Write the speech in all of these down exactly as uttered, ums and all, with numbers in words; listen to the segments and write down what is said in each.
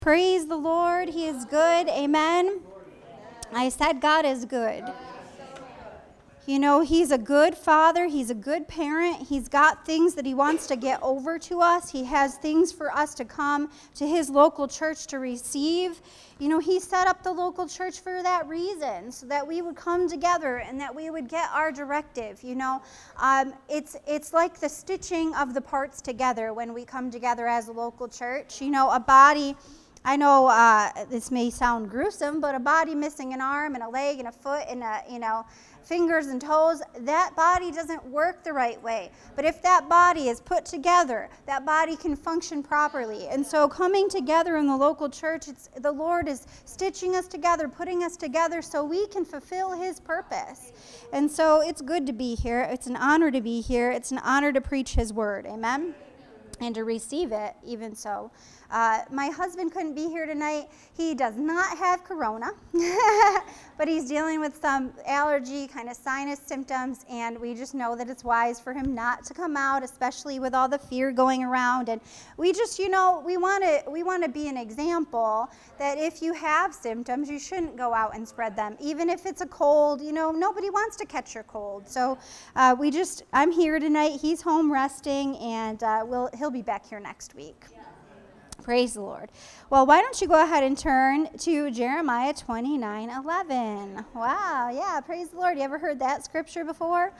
Praise the Lord. He is good. Amen. I said God is good. You know, he's a good father. He's a good parent. He's got things that he wants to get over to us. He has things for us to come to his local church to receive. You know, he set up the local church for that reason, so that we would come together and that we would get our directive. You know, um, it's it's like the stitching of the parts together when we come together as a local church. You know, a body... I know uh, this may sound gruesome, but a body missing an arm and a leg and a foot and, a, you know, fingers and toes, that body doesn't work the right way. But if that body is put together, that body can function properly. And so coming together in the local church, it's, the Lord is stitching us together, putting us together so we can fulfill his purpose. And so it's good to be here. It's an honor to be here. It's an honor to preach his word. Amen? And to receive it, even so. Uh, my husband couldn't be here tonight. He does not have corona, but he's dealing with some allergy, kind of sinus symptoms, and we just know that it's wise for him not to come out, especially with all the fear going around. And we just, you know, we want to we want to be an example that if you have symptoms, you shouldn't go out and spread them. Even if it's a cold, you know, nobody wants to catch your cold. So uh, we just, I'm here tonight. He's home resting, and uh, we'll he'll be back here next week. Praise the Lord. Well, why don't you go ahead and turn to Jeremiah twenty-nine eleven. Wow, yeah, praise the Lord. You ever heard that scripture before?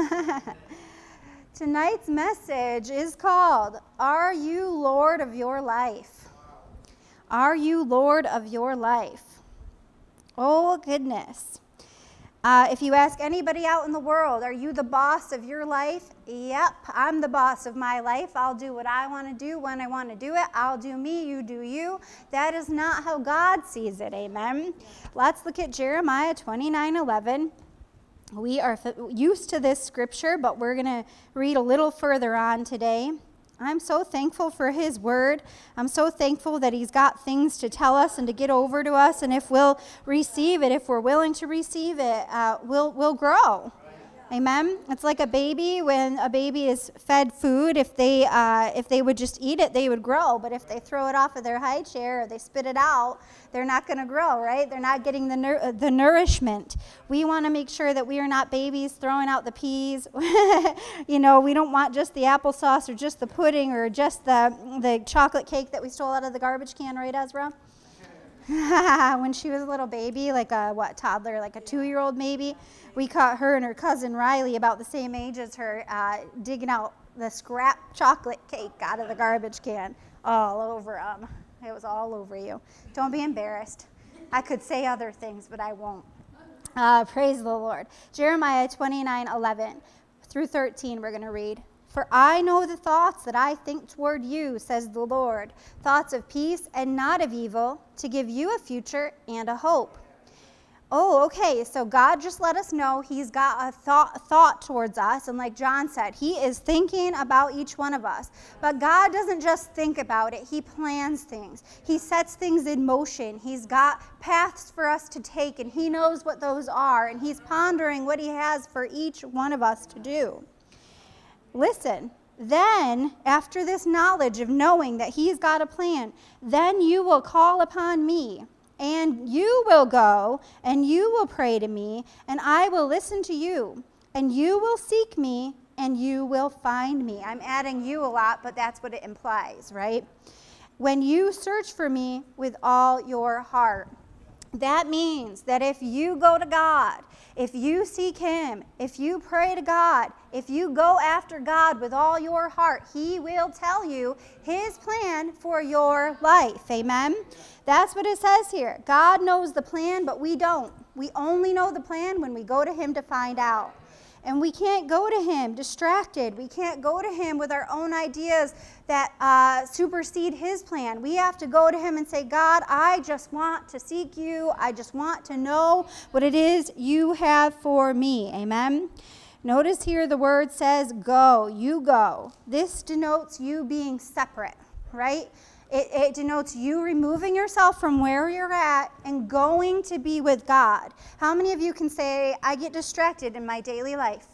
Tonight's message is called, Are You Lord of Your Life? Are you Lord of your life? Oh, goodness. Uh, if you ask anybody out in the world, are you the boss of your life? Yep, I'm the boss of my life. I'll do what I want to do when I want to do it. I'll do me, you do you. That is not how God sees it, amen? Let's look at Jeremiah twenty-nine eleven. We are f- used to this scripture, but we're going to read a little further on today. I'm so thankful for his word. I'm so thankful that he's got things to tell us and to get over to us. And if we'll receive it, if we're willing to receive it, uh, we'll we'll grow. Amen. It's like a baby. When a baby is fed food, if they uh, if they would just eat it, they would grow. But if they throw it off of their high chair or they spit it out, they're not going to grow, right? They're not getting the nur- the nourishment. We want to make sure that we are not babies throwing out the peas. You know, we don't want just the applesauce or just the pudding or just the the chocolate cake that we stole out of the garbage can, right, Ezra? When she was a little baby, like a, what, toddler, like a two-year-old maybe, we caught her and her cousin Riley, about the same age as her, uh, digging out the scrap chocolate cake out of the garbage can all over them. It was all over you. Don't be embarrassed. I could say other things, but I won't. Uh, praise the Lord. Jeremiah twenty-nine eleven through thirteen we're going to read. For I know the thoughts that I think toward you, says the Lord, thoughts of peace and not of evil, to give you a future and a hope. Oh, okay, so God just let us know he's got a thought, thought towards us, and like John said, he is thinking about each one of us. But God doesn't just think about it, he plans things. He sets things in motion. He's got paths for us to take, and he knows what those are, and he's pondering what he has for each one of us to do. Listen, then, after this knowledge of knowing that he's got a plan, then you will call upon me, and you will go, and you will pray to me, and I will listen to you, and you will seek me, and you will find me. I'm adding you a lot, but that's what it implies, right? When you search for me with all your heart. That means that if you go to God, if you seek him, if you pray to God, if you go after God with all your heart, he will tell you his plan for your life. Amen? That's what it says here. God knows the plan, but we don't. We only know the plan when we go to him to find out. And we can't go to him distracted. We can't go to him with our own ideas that uh, supersede his plan. We have to go to him and say, God, I just want to seek you. I just want to know what it is you have for me. Amen? Notice here the word says go. You go. This denotes you being separate, right? It, it denotes you removing yourself from where you're at and going to be with God. How many of you can say, I get distracted in my daily life?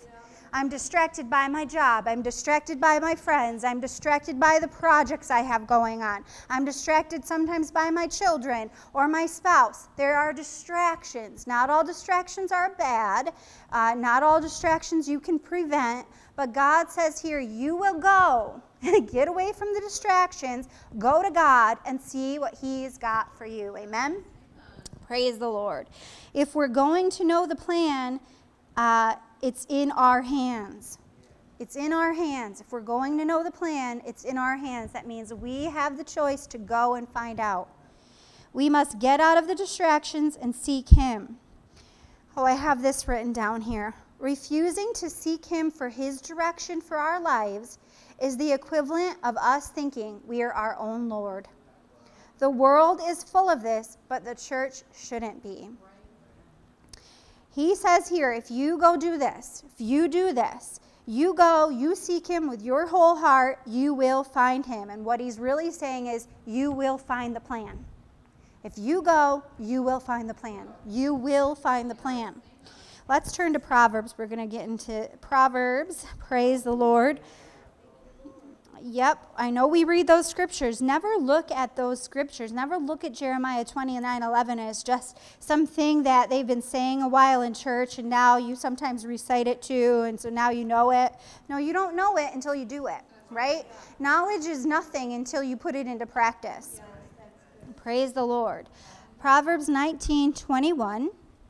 I'm distracted by my job. I'm distracted by my friends. I'm distracted by the projects I have going on. I'm distracted sometimes by my children or my spouse. There are distractions. Not all distractions are bad. Uh, not all distractions you can prevent. But God says here, you will go. Get away from the distractions. Go to God and see what He's got for you. Amen? Praise the Lord. If we're going to know the plan, uh, it's in our hands. It's in our hands. If we're going to know the plan, it's in our hands. That means we have the choice to go and find out. We must get out of the distractions and seek Him. Oh, I have this written down here. Refusing to seek Him for His direction for our lives is the equivalent of us thinking we are our own Lord. The world is full of this, but the church shouldn't be. He says here, if you go do this, if you do this, you go, you seek Him with your whole heart, you will find Him. And what He's really saying is, you will find the plan. If you go, you will find the plan. You will find the plan. Let's turn to Proverbs. We're going to get into Proverbs. Praise the Lord. Yep, I know we read those scriptures. Never look at those scriptures. Never look at Jeremiah twenty-nine eleven as just something that they've been saying a while in church, and now you sometimes recite it too, and so now you know it. No, you don't know it until you do it, right? Knowledge is nothing until you put it into practice. Praise the Lord. Proverbs nineteen twenty-one.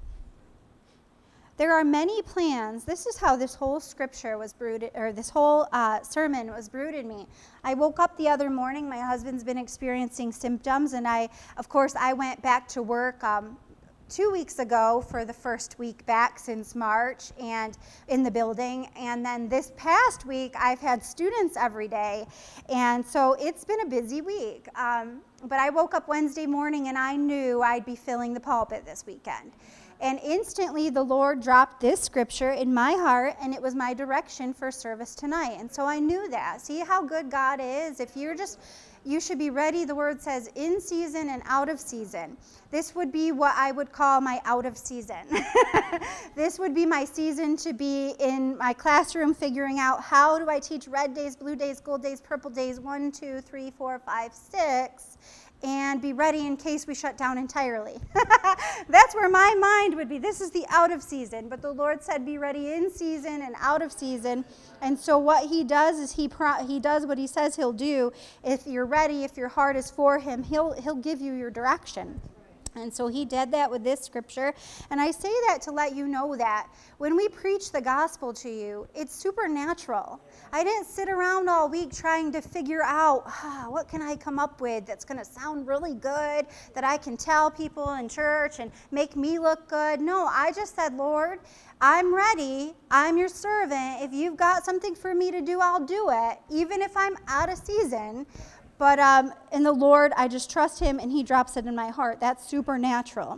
There are many plans. This is how this whole scripture was brewed, or this whole uh, sermon was brewed in me. I woke up the other morning. My husband's been experiencing symptoms, and I, of course, I went back to work um, two weeks ago for the first week back since March, and in the building. And then this past week, I've had students every day, and so it's been a busy week. Um, but I woke up Wednesday morning, and I knew I'd be filling the pulpit this weekend. And instantly the Lord dropped this scripture in my heart, and it was my direction for service tonight. And so I knew that. See how good God is? If you're just, you should be ready. The word says in season and out of season. This would be what I would call my out of season. This would be my season to be in my classroom figuring out how do I teach red days, blue days, gold days, purple days, one, two, three, four, five, six, and be ready in case we shut down entirely. That's where my mind would be. This is the out of season. But the Lord said be ready in season and out of season. And so what He does is He pro- He does what He says He'll do. If you're ready, if your heart is for Him, He'll He'll give you your direction. And so He did that with this scripture. And I say that to let you know that when we preach the gospel to you, it's supernatural. I didn't sit around all week trying to figure out, ah, what can I come up with that's going to sound really good, that I can tell people in church and make me look good. No, I just said, Lord, I'm ready. I'm your servant. If you've got something for me to do, I'll do it, even if I'm out of season. But um, in the Lord, I just trust Him, and He drops it in my heart. That's supernatural.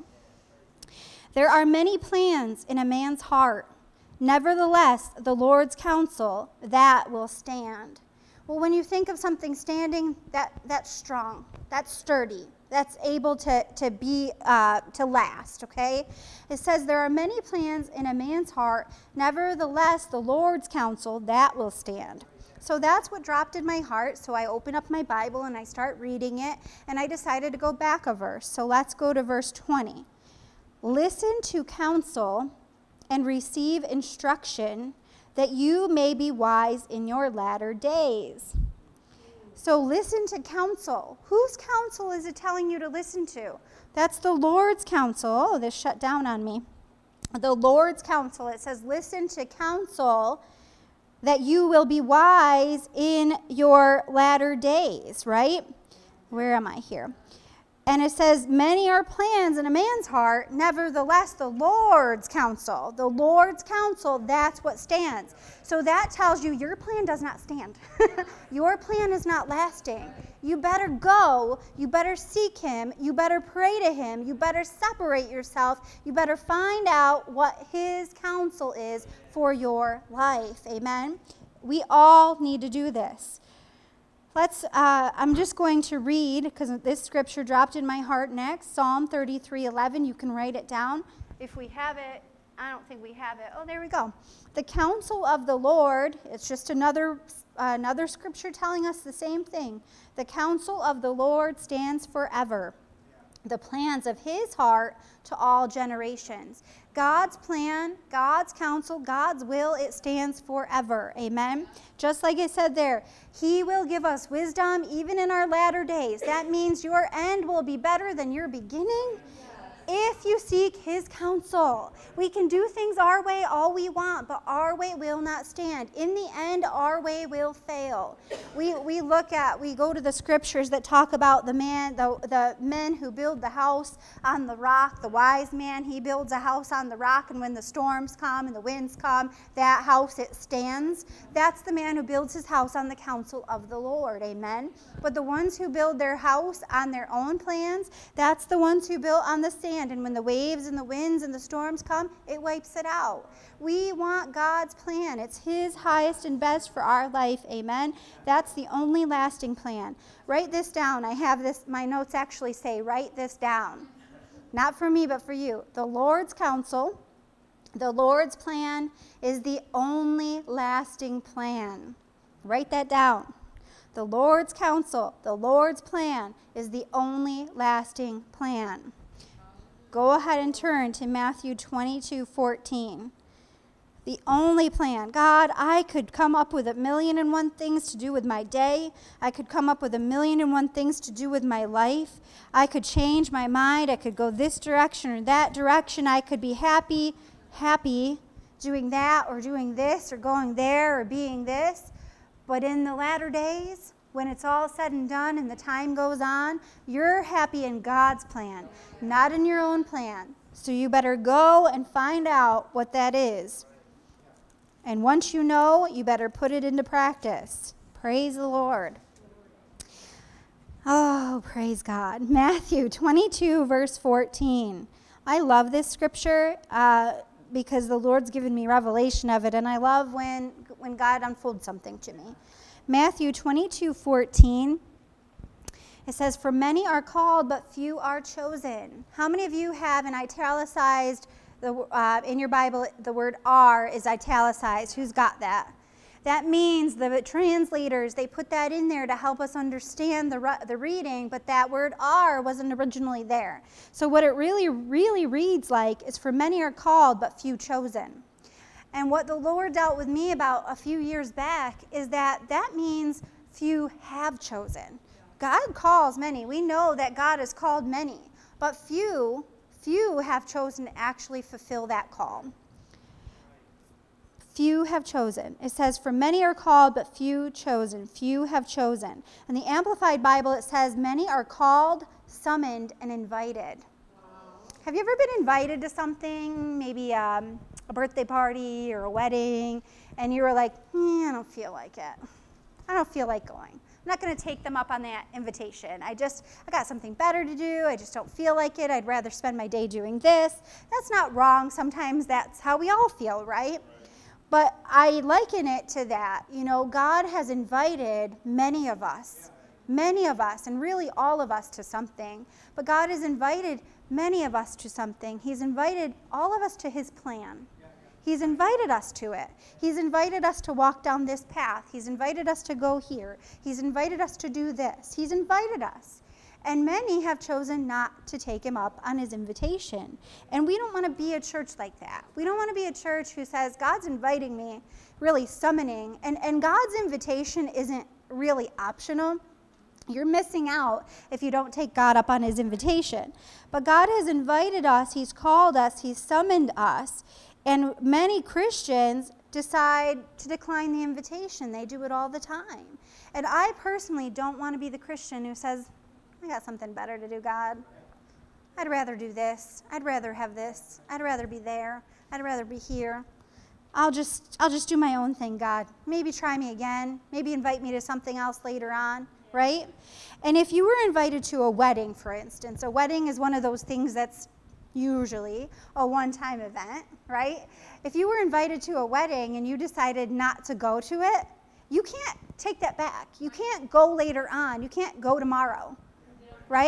There are many plans in a man's heart. Nevertheless, the Lord's counsel, that will stand. Well, when you think of something standing, that that's strong. That's sturdy. That's able to, to be, uh, to last, okay? It says there are many plans in a man's heart. Nevertheless, the Lord's counsel, that will stand. So that's what dropped in my heart. So I open up my Bible and I start reading it, and I decided to go back a verse. So let's go to verse twenty. Listen to counsel and receive instruction, that you may be wise in your latter days. So listen to counsel. Whose counsel is it telling you to listen to? That's the Lord's counsel. Oh, this shut down on me. The Lord's counsel. It says listen to counsel, that you will be wise in your latter days, right? Where am I here? And it says, many are plans in a man's heart, nevertheless, the Lord's counsel. The Lord's counsel, that's what stands. So that tells you your plan does not stand. Your plan is not lasting. You better go. You better seek Him. You better pray to Him. You better separate yourself. You better find out what His counsel is for your life. Amen? We all need to do this. Let's, uh, I'm just going to read, because this scripture dropped in my heart next, Psalm thirty-three eleven. You can write it down if we have it I don't think we have it. Oh, there we go. The counsel of the Lord, it's just another uh, another scripture telling us the same thing. The counsel of the Lord stands forever. The plans of his heart to all generations. God's plan, God's counsel, God's will, it stands forever. Amen. Just like it said there, he will give us wisdom even in our latter days. That means your end will be better than your beginning. If you seek his counsel, we can do things our way all we want, but our way will not stand. In the end, our way will fail. We we look at, we go to the scriptures that talk about the man, the, the men who build the house on the rock. The wise man, he builds a house on the rock, and when the storms come and the winds come, that house, it stands. That's the man who builds his house on the counsel of the Lord. Amen. But the ones who build their house on their own plans, that's the ones who built on the sand. And when the waves and the winds and the storms come, it wipes it out. We want God's plan. It's his highest and best for our life. Amen. That's the only lasting plan. Write this down. I have this, my notes actually say, write this down. Not for me, but for you. The Lord's counsel, the Lord's plan is the only lasting plan. Write that down. The Lord's counsel, the Lord's plan is the only lasting plan. Go ahead and turn to Matthew twenty-two fourteen. The only plan. God, I could come up with a million and one things to do with my day. I could come up with a million and one things to do with my life. I could change my mind. I could go this direction or that direction. I could be happy, happy doing that or doing this or going there or being this. But in the latter days, when it's all said and done and the time goes on, you're happy in God's plan, not in your own plan. So you better go and find out what that is. And once you know, you better put it into practice. Praise the Lord. Oh, praise God. Matthew twenty-two, verse fourteen. I love this scripture uh, because the Lord's given me revelation of it, and I love when, when God unfolds something to me. Matthew twenty-two fourteen, it says, "For many are called, but few are chosen." How many of you have an italicized, the uh, in your Bible, the word "are" is italicized? Who's got that? That means the translators, they put that in there to help us understand the, re- the reading, but that word "are" wasn't originally there. So what it really, really reads like is, "For many are called, but few chosen." And what the Lord dealt with me about a few years back is that that means few have chosen. God calls many. We know that God has called many, but few, few have chosen to actually fulfill that call. Few have chosen. It says, "For many are called, but few chosen." Few have chosen. In the Amplified Bible, it says, "Many are called, summoned, and invited." Have you ever been invited to something, maybe um, a birthday party or a wedding, and you were like, mm, I don't feel like it. I don't feel like going. I'm not going to take them up on that invitation. I just, I got something better to do. I just don't feel like it. I'd rather spend my day doing this. That's not wrong. Sometimes that's how we all feel, right? But I liken it to that. You know, God has invited many of us, many of us, and really all of us to something. But God has invited many of us to something. He's invited all of us to his plan. He's invited us to it. He's invited us to walk down this path. He's invited us to go here. He's invited us to do this. He's invited us. And many have chosen not to take him up on his invitation. And we don't want to be a church like that. We don't want to be a church who says, God's inviting me, really summoning. And, and God's invitation isn't really optional. You're missing out if you don't take God up on his invitation. But God has invited us. He's called us. He's summoned us. And many Christians decide to decline the invitation. They do it all the time. And I personally don't want to be the Christian who says, I got something better to do, God. I'd rather do this. I'd rather have this. I'd rather be there. I'd rather be here. I'll just I'll just do my own thing, God. Maybe try me again. Maybe invite me to something else later on. Right? And if you were invited to a wedding, for instance, a wedding is one of those things that's usually a one-time event, right? If you were invited to a wedding and you decided not to go to it, you can't take that back. You can't go later on. You can't go tomorrow, right?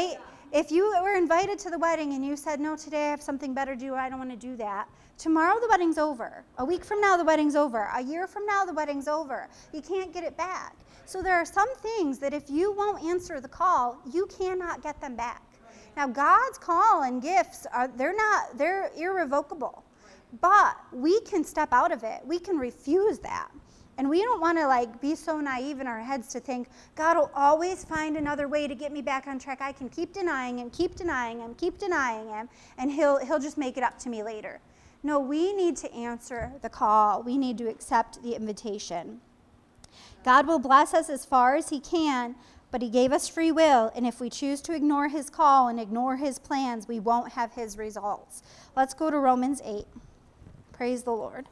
If you were invited to the wedding and you said, no, today I have something better to do, I don't want to do that, tomorrow the wedding's over. A week from now, the wedding's over. A year from now, the wedding's over. You can't get it back. So there are some things that if you won't answer the call, you cannot get them back. Now, God's call and gifts, are they're not, they're irrevocable. But we can step out of it. We can refuse that. And we don't want to like be so naive in our heads to think God will always find another way to get me back on track. I can keep denying him, keep denying him, keep denying him, and he'll he'll just make it up to me later. No, we need to answer the call. We need to accept the invitation. God will bless us as far as he can, but he gave us free will, and if we choose to ignore his call and ignore his plans, we won't have his results. Let's go to Romans eight. Praise the Lord.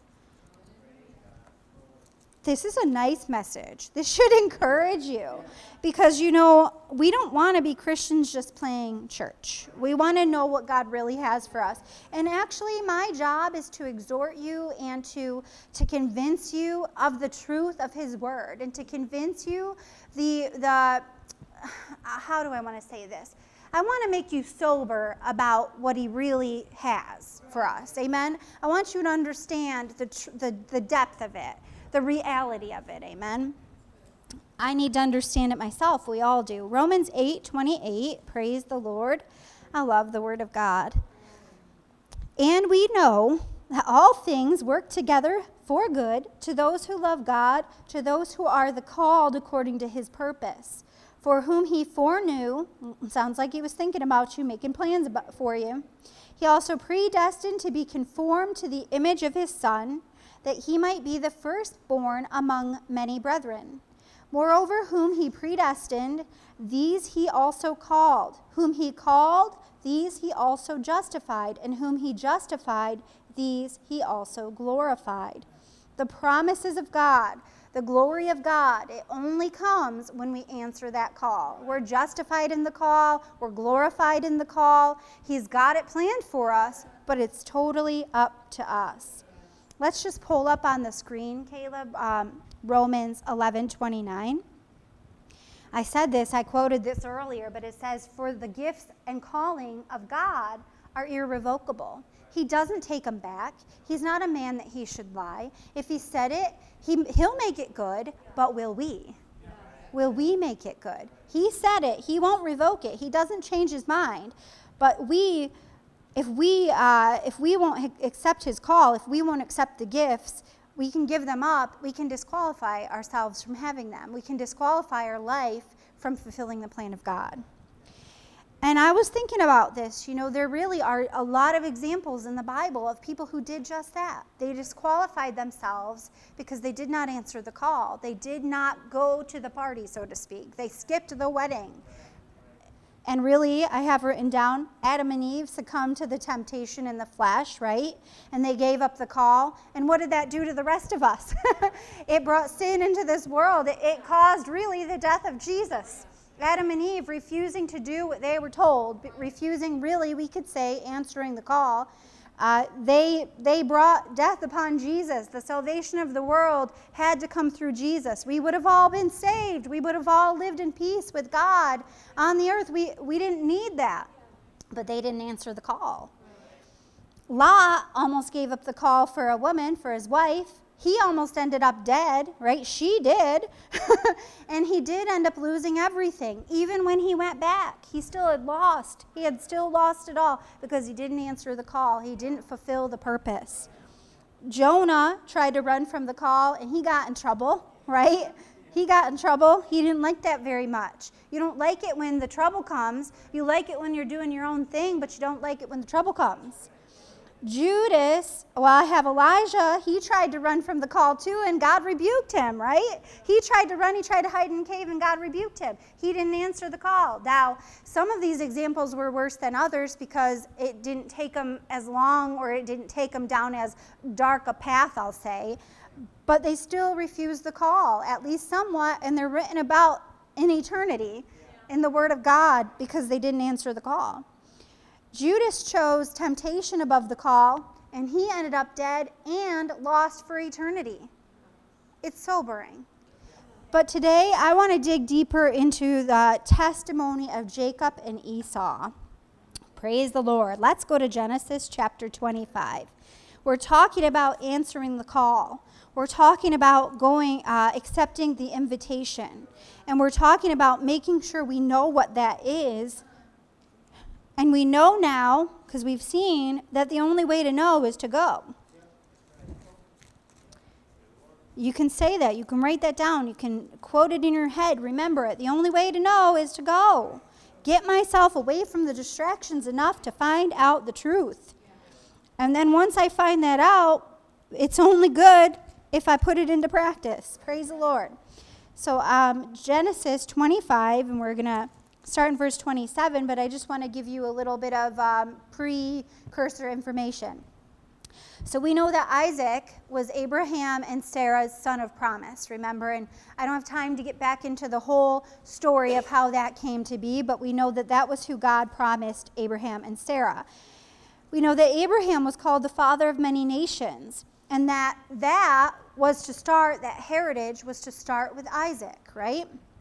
This is a nice message. This should encourage you because, you know, we don't want to be Christians just playing church. We want to know what God really has for us. And actually, my job is to exhort you and to, to convince you of the truth of his word and to convince you the, the, how do I want to say this? I want to make you sober about what he really has for us. Amen? I want you to understand the the, the depth of it. The reality of it, amen? I need to understand it myself. We all do. Romans eight twenty-eight, praise the Lord. I love the word of God. And we know that all things work together for good to those who love God, to those who are the called according to his purpose. For whom he foreknew, sounds like he was thinking about you, making plans about, for you. He also predestined to be conformed to the image of his Son, that he might be the firstborn among many brethren. Moreover, whom he predestined, these he also called. Whom he called, these he also justified. And whom he justified, these he also glorified. The promises of God, the glory of God, it only comes when we answer that call. We're justified in the call. We're glorified in the call. He's got it planned for us, but it's totally up to us. Let's just pull up on the screen, Caleb, um, Romans eleven twenty-nine. I said this, I quoted this earlier, but it says, for the gifts and calling of God are irrevocable. He doesn't take them back. He's not a man that he should lie. If he said it, he, he'll make it good, but will we? Will we make it good? He said it. He won't revoke it. He doesn't change his mind. But we... If we uh, if we won't accept his call, if we won't accept the gifts, we can give them up. We can disqualify ourselves from having them. We can disqualify our life from fulfilling the plan of God. And I was thinking about this. You know, there really are a lot of examples in the Bible of people who did just that. They disqualified themselves because they did not answer the call. They did not go to the party, so to speak. They skipped the wedding. And really, I have written down, Adam and Eve succumbed to the temptation in the flesh, right? And they gave up the call. And what did that do to the rest of us? It brought sin into this world. It, it caused really the death of Jesus. Adam and Eve refusing to do what they were told, but refusing really, we could say, answering the call. Uh, they they brought death upon Jesus. The salvation of the world had to come through Jesus. We would have all been saved. We would have all lived in peace with God on the earth. We, we didn't need that, but they didn't answer the call. Lot almost gave up the call for a woman, for his wife. He almost ended up dead, right? She did. And he did end up losing everything. Even when he went back, he still had lost. He had still lost it all because he didn't answer the call. He didn't fulfill the purpose. Jonah tried to run from the call, and he got in trouble, right? He got in trouble. He didn't like that very much. You don't like it when the trouble comes. You like it when you're doing your own thing, but you don't like it when the trouble comes. Judas, well, I have Elijah, he tried to run from the call too, and God rebuked him, right? He tried to run, he tried to hide in a cave, and God rebuked him. He didn't answer the call. Now, some of these examples were worse than others because it didn't take them as long, or it didn't take them down as dark a path, I'll say, but they still refused the call, at least somewhat, and they're written about in eternity in the Word of God because they didn't answer the call. Judas chose temptation above the call, and he ended up dead and lost for eternity. It's sobering. But today I want to dig deeper into the testimony of Jacob and Esau. Praise the Lord. Let's go to Genesis chapter twenty-five. We're talking about answering the call. We're talking about going, uh, accepting the invitation. And we're talking about making sure we know what that is. And we know now, because we've seen, that the only way to know is to go. You can say that. You can write that down. You can quote it in your head. Remember it. The only way to know is to go. Get myself away from the distractions enough to find out the truth. And then once I find that out, it's only good if I put it into practice. Praise the Lord. So um, Genesis twenty-five, and we're going to start in verse twenty-seven, but I just want to give you a little bit of um, precursor information. So we know that Isaac was Abraham and Sarah's son of promise, remember? And I don't have time to get back into the whole story of how that came to be, but we know that that was who God promised Abraham and Sarah. We know that Abraham was called the father of many nations, and that that was to start, that heritage was to start with Isaac, right?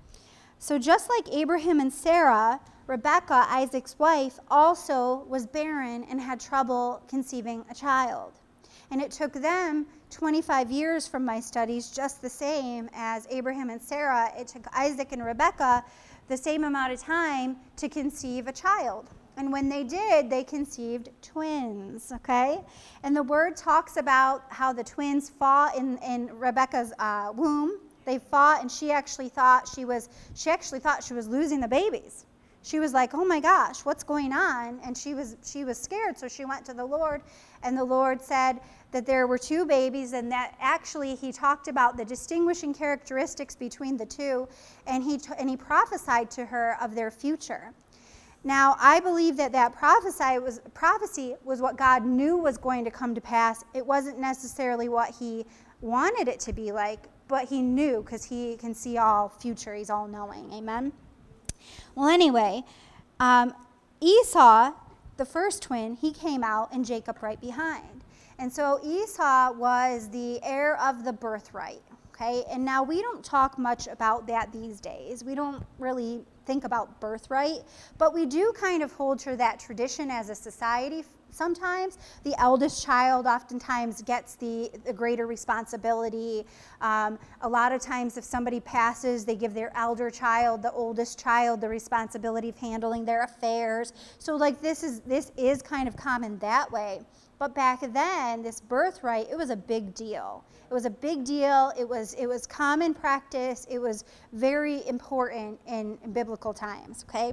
So just like Abraham and Sarah, Rebekah, Isaac's wife, also was barren and had trouble conceiving a child. And it took them twenty-five years from my studies, just the same as Abraham and Sarah. It took Isaac and Rebekah the same amount of time to conceive a child. And when they did, they conceived twins, okay? And the word talks about how the twins fought in, in Rebekah's uh, womb. They fought, and she actually thought she was, she actually thought she was losing the babies. She was like, oh my gosh, what's going on? And she was she was scared, so she went to the Lord, and the Lord said that there were two babies, and that actually he talked about the distinguishing characteristics between the two, and he t- and he prophesied to her of their future. Now, I believe that that prophecy was, prophecy was what God knew was going to come to pass. It wasn't necessarily what he wanted it to be like, but he knew, because he can see all future. He's all-knowing. Amen? Well, anyway, um, Esau, the first twin, he came out, and Jacob right behind. And so Esau was the heir of the birthright, okay? And now we don't talk much about that these days. We don't really think about birthright, but we do kind of hold to that tradition as a society. Sometimes the eldest child oftentimes gets the, the greater responsibility. Um, a lot of times if somebody passes, they give their elder child, the oldest child, the responsibility of handling their affairs. So like this is this is kind of common that way. But back then, this birthright, it was a big deal. It was a big deal. It was it was common practice. It was very important in, in biblical times, okay?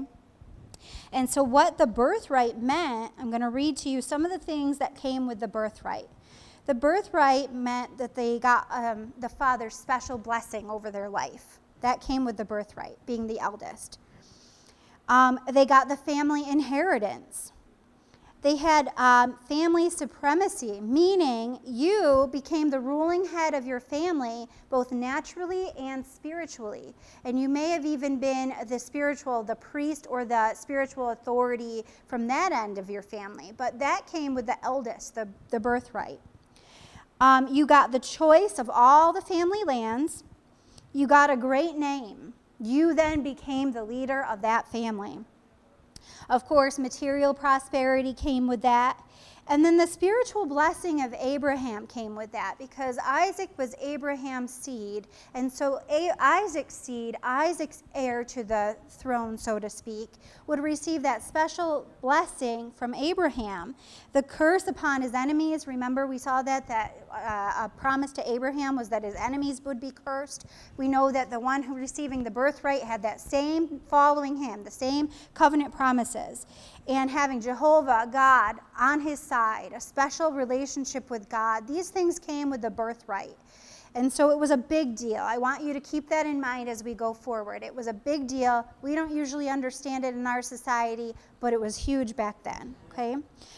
And so what the birthright meant, I'm going to read to you some of the things that came with the birthright. The birthright meant that they got um, the father's special blessing over their life. That came with the birthright, being the eldest. Um, they got the family inheritance. They had um, family supremacy, meaning you became the ruling head of your family, both naturally and spiritually. And you may have even been the spiritual, the priest or the spiritual authority from that end of your family. But that came with the eldest, the, the birthright. Um, you got the choice of all the family lands. You got a great name. You then became the leader of that family. Of course, material prosperity came with that. And then the spiritual blessing of Abraham came with that, because Isaac was Abraham's seed. And so A- Isaac's seed, Isaac's heir to the throne, so to speak, would receive that special blessing from Abraham. The curse upon his enemies, remember we saw that, that uh, a promise to Abraham was that his enemies would be cursed. We know that the one who receiving the birthright had that same following him, the same covenant promises. And having Jehovah, God, on his side, a special relationship with God, these things came with the birthright. And so it was a big deal. I want you to keep that in mind as we go forward. It was a big deal. We don't usually understand it in our society, but it was huge back then, okay?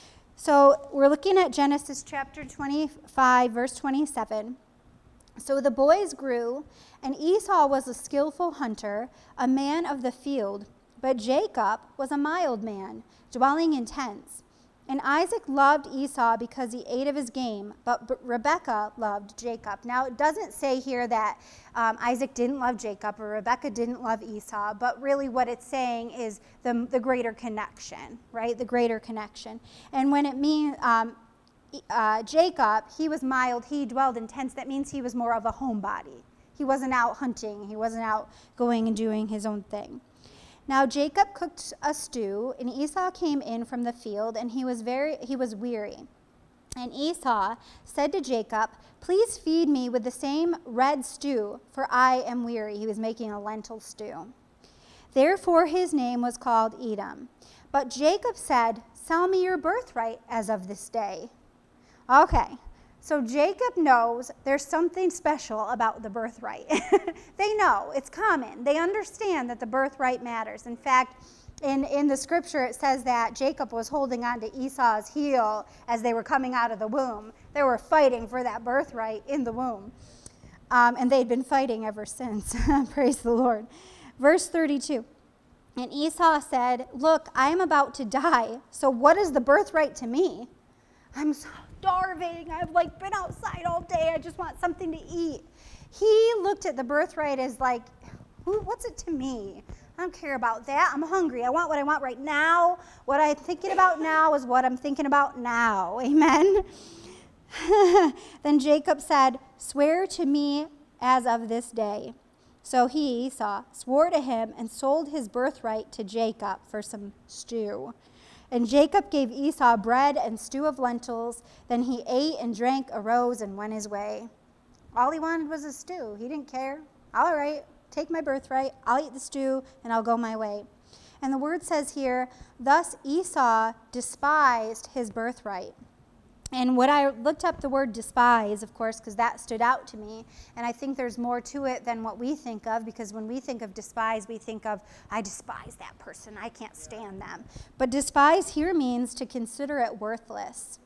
So we're looking at Genesis chapter twenty-five, verse twenty-seven. So the boys grew, and Esau was a skillful hunter, a man of the field, but Jacob was a mild man, dwelling in tents. And Isaac loved Esau because he ate of his game, but B- Rebekah loved Jacob. Now, it doesn't say here that um, Isaac didn't love Jacob or Rebekah didn't love Esau, but really what it's saying is the, the greater connection, right? The greater connection. And when it means um, uh, Jacob, he was mild, he dwelled in tents, that means he was more of a homebody. He wasn't out hunting, he wasn't out going and doing his own thing. Now Jacob cooked a stew, and Esau came in from the field, and he was very he was weary. And Esau said to Jacob, "Please feed me with the same red stew, for I am weary." He was making a lentil stew. Therefore his name was called Edom. But Jacob said, "Sell me your birthright as of this day." Okay. So Jacob knows there's something special about the birthright. They know. It's common. They understand that the birthright matters. In fact, in, in the scripture, it says that Jacob was holding on to Esau's heel as they were coming out of the womb. They were fighting for that birthright in the womb. Um, and they'd been fighting ever since. Praise the Lord. Verse thirty-two. And Esau said, "Look, I am about to die, so what is the birthright to me? I'm so starving. I've like been outside all day. I just want something to eat." He looked at the birthright as like, Who, what's it to me? I don't care about that. I'm hungry. I want what I want right now. What I'm thinking about now is what I'm thinking about now. Amen. Then Jacob said, "Swear to me as of this day." So he, Esau, swore to him and sold his birthright to Jacob for some stew. And Jacob gave Esau bread and stew of lentils. Then he ate and drank, arose, and went his way. All he wanted was a stew. He didn't care. All right, take my birthright. I'll eat the stew, and I'll go my way. And the word says here, thus Esau despised his birthright. And when I looked up the word despise, of course, because that stood out to me, and I think there's more to it than what we think of, because when we think of despise, we think of, I despise that person, I can't stand them. But despise here means to consider it worthless.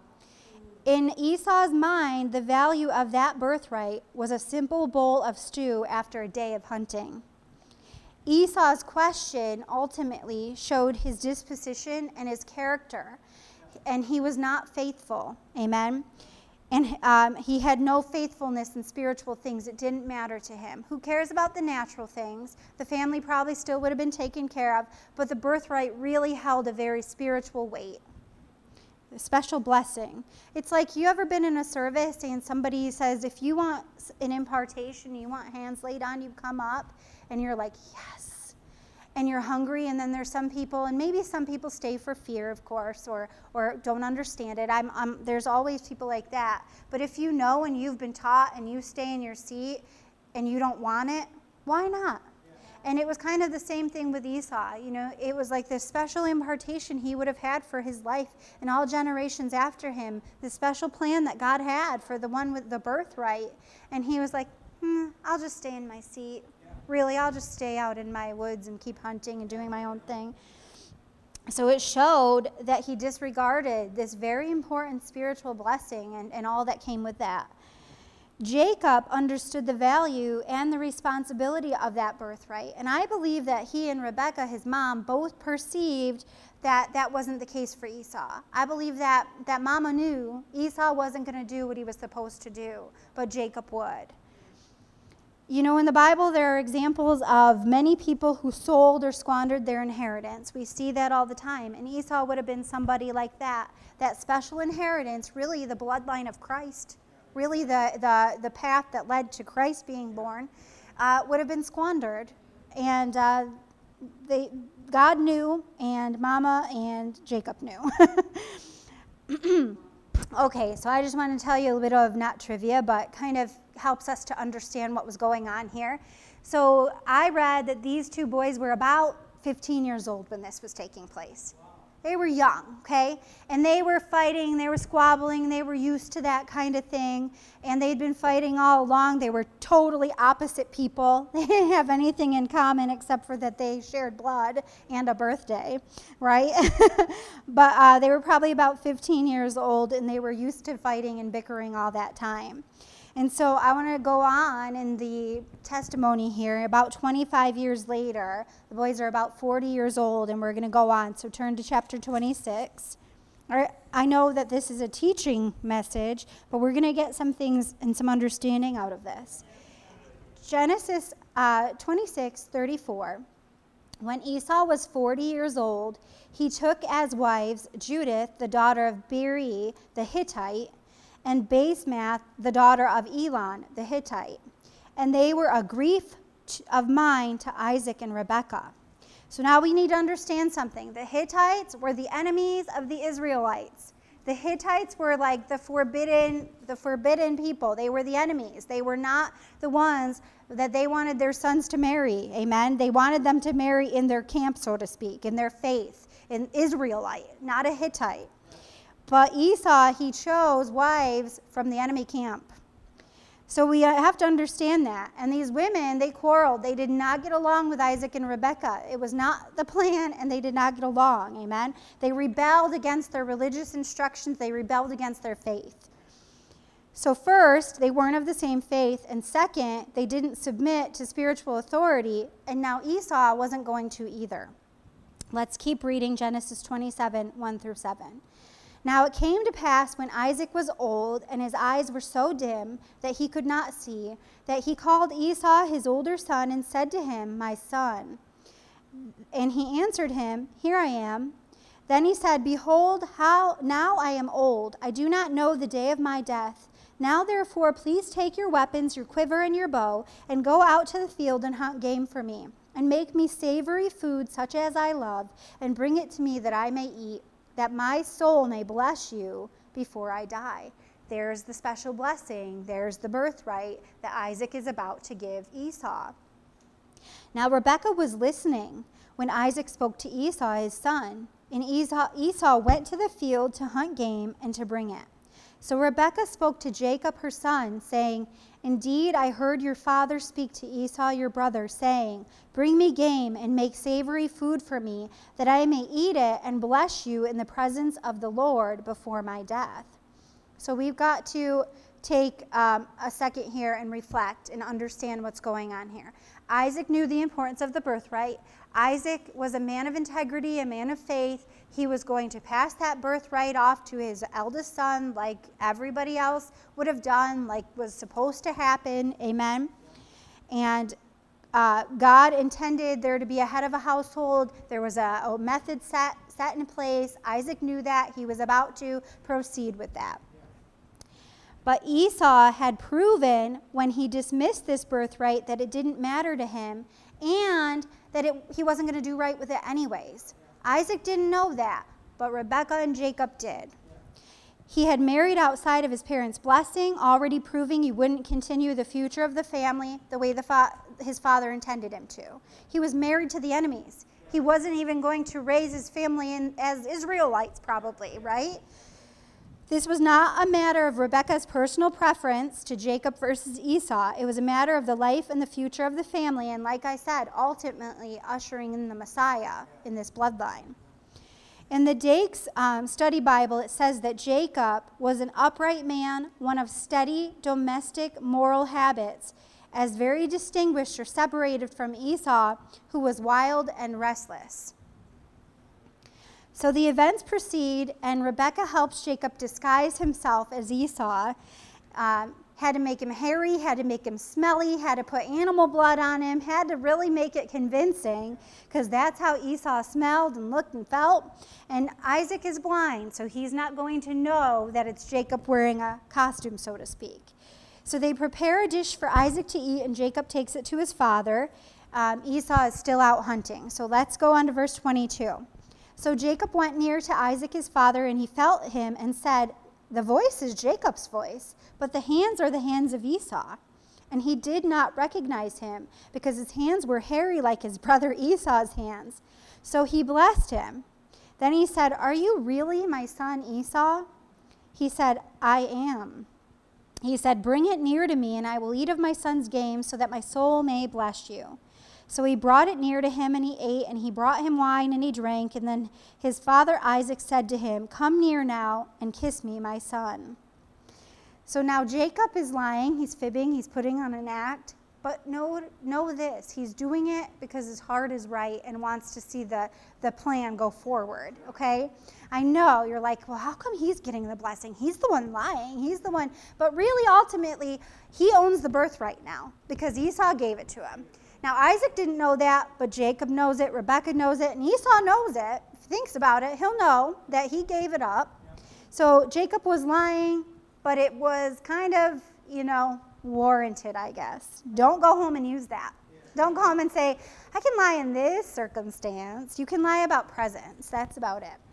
In Esau's mind, the value of that birthright was a simple bowl of stew after a day of hunting. Esau's question ultimately showed his disposition and his character, and he was not faithful. Amen. And um, he had no faithfulness in spiritual things. It didn't matter to him. Who cares about the natural things? The family probably still would have been taken care of, but the birthright really held a very spiritual weight, a special blessing. It's like, you ever been in a service and somebody says, if you want an impartation, you want hands laid on you, come up, and you're like, yes. And you're hungry, and then there's some people, and maybe some people stay for fear, of course, or or don't understand it. I'm, I'm, there's always people like that. But if you know and you've been taught and you stay in your seat and you don't want it, why not? Yeah. And it was kind of the same thing with Esau. You know, it was like this special impartation he would have had for his life and all generations after him, the special plan that God had for the one with the birthright. And he was like, hmm, I'll just stay in my seat. Really, I'll just stay out in my woods and keep hunting and doing my own thing. So it showed that he disregarded this very important spiritual blessing and, and all that came with that. Jacob understood the value and the responsibility of that birthright. And I believe that he and Rebekah, his mom, both perceived that that wasn't the case for Esau. I believe that, that Mama knew Esau wasn't going to do what he was supposed to do, but Jacob would. You know, in the Bible, there are examples of many people who sold or squandered their inheritance. We see that all the time. And Esau would have been somebody like that. That special inheritance, really the bloodline of Christ, really the, the, the path that led to Christ being born, uh, would have been squandered. And uh, they, God knew, and Mama and Jacob knew. Okay, so I just want to tell you a little bit of, not trivia, but kind of helps us to understand what was going on here. So I read that these two boys were about fifteen years old when this was taking place. They were young, okay? And they were fighting, they were squabbling, they were used to that kind of thing, and they'd been fighting all along. They were totally opposite people. They didn't have anything in common except for that they shared blood and a birthday, right? But uh, they were probably about fifteen years old, and they were used to fighting and bickering all that time. And so I want to go on in the testimony here. About twenty-five years later, the boys are about forty years old, and we're going to go on. So turn to chapter twenty-six. I know that this is a teaching message, but we're going to get some things and some understanding out of this. Genesis uh, twenty-six thirty-four. When Esau was forty years old, he took as wives Judith, the daughter of Beeri the Hittite, and Basemath, the daughter of Elon the Hittite. And they were a grief of mind to Isaac and Rebekah. So now we need to understand something. The Hittites were the enemies of the Israelites. The Hittites were like the forbidden, the forbidden people. They were the enemies. They were not the ones that they wanted their sons to marry. Amen. They wanted them to marry in their camp, so to speak, in their faith, an Israelite, not a Hittite. But Esau, he chose wives from the enemy camp. So we have to understand that. And these women, they quarreled. They did not get along with Isaac and Rebekah. It was not the plan, and they did not get along. Amen. They rebelled against their religious instructions. They rebelled against their faith. So first, they weren't of the same faith. And second, they didn't submit to spiritual authority. And now Esau wasn't going to either. Let's keep reading Genesis twenty-seven, one through seven. Now it came to pass when Isaac was old, and his eyes were so dim that he could not see, that he called Esau his older son and said to him, "My son." And he answered him, "Here I am." Then he said, "Behold, how now I am old. I do not know the day of my death. Now therefore please take your weapons, your quiver and your bow, and go out to the field and hunt game for me, and make me savory food such as I love, and bring it to me that I may eat, that my soul may bless you before I die." There's the special blessing. There's the birthright that Isaac is about to give Esau. Now Rebekah was listening when Isaac spoke to Esau, his son. And Esau, Esau went to the field to hunt game and to bring it. So Rebekah spoke to Jacob, her son, saying, "Indeed, I heard your father speak to Esau, your brother, saying, 'Bring me game and make savory food for me, that I may eat it and bless you in the presence of the Lord before my death.'" So we've got to take um, a second here and reflect and understand what's going on here. Isaac knew the importance of the birthright. Isaac was a man of integrity, a man of faith. He was going to pass that birthright off to his eldest son like everybody else would have done, like was supposed to happen. Amen. And uh, God intended there to be a head of a household. There was a, a method set, set in place. Isaac knew that. He was about to proceed with that. But Esau had proven when he dismissed this birthright that it didn't matter to him, and that it, he wasn't going to do right with it anyways. Isaac didn't know that, but Rebekah and Jacob did. He had married outside of his parents' blessing, already proving he wouldn't continue the future of the family the way the fa- his father intended him to. He was married to the enemies. He wasn't even going to raise his family in, as Israelites probably, right? This was not a matter of Rebekah's personal preference to Jacob versus Esau. It was a matter of the life and the future of the family, and like I said, ultimately ushering in the Messiah in this bloodline. In the Dake's um, study Bible, it says that Jacob was an upright man, one of steady domestic moral habits, as very distinguished or separated from Esau, who was wild and restless. So the events proceed, and Rebekah helps Jacob disguise himself as Esau, um, had to make him hairy, had to make him smelly, had to put animal blood on him, had to really make it convincing, because that's how Esau smelled and looked and felt. And Isaac is blind, so he's not going to know that it's Jacob wearing a costume, so to speak. So they prepare a dish for Isaac to eat, and Jacob takes it to his father. Um, Esau is still out hunting. So let's go on to verse twenty-two. So Jacob went near to Isaac his father, and he felt him and said, "The voice is Jacob's voice, but the hands are the hands of Esau." And he did not recognize him, because his hands were hairy like his brother Esau's hands. So he blessed him. Then he said, "Are you really my son Esau?" He said, "I am." He said, "Bring it near to me, and I will eat of my son's game, so that my soul may bless you." So he brought it near to him, and he ate, and he brought him wine, and he drank. And then his father Isaac said to him, "Come near now, and kiss me, my son." So now Jacob is lying, he's fibbing, he's putting on an act. But know, know this, he's doing it because his heart is right and wants to see the, the plan go forward, okay? I know you're like, well, how come he's getting the blessing? He's the one lying. He's the one. But really, ultimately, he owns the birthright now because Esau gave it to him. Now, Isaac didn't know that, but Jacob knows it, Rebekah knows it, and Esau knows it. If he thinks about it, he'll know that he gave it up. So Jacob was lying, but it was kind of, you know, warranted, I guess. Don't go home and use that. Don't go home and say, I can lie in this circumstance. You can lie about presents. That's about it.